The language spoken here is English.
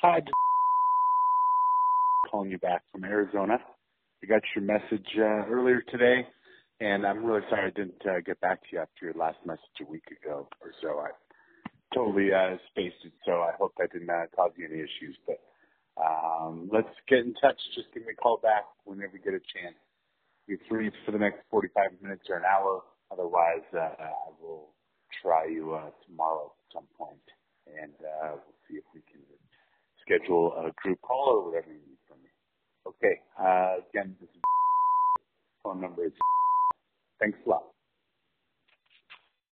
Hi, just calling you back from Arizona. I got your message earlier today, and I'm really sorry I didn't get back to you after your last message a week ago or so. I totally spaced it, so I hope that didn't cause you any issues. But let's get in touch. Just give me a call back whenever you get a chance. You're free for the next 45 minutes or an hour. Otherwise, I will try you tomorrow at some point, and we'll see if we can schedule a group call or whatever you need from me. Okay. Again, this is phone number. Thanks a lot.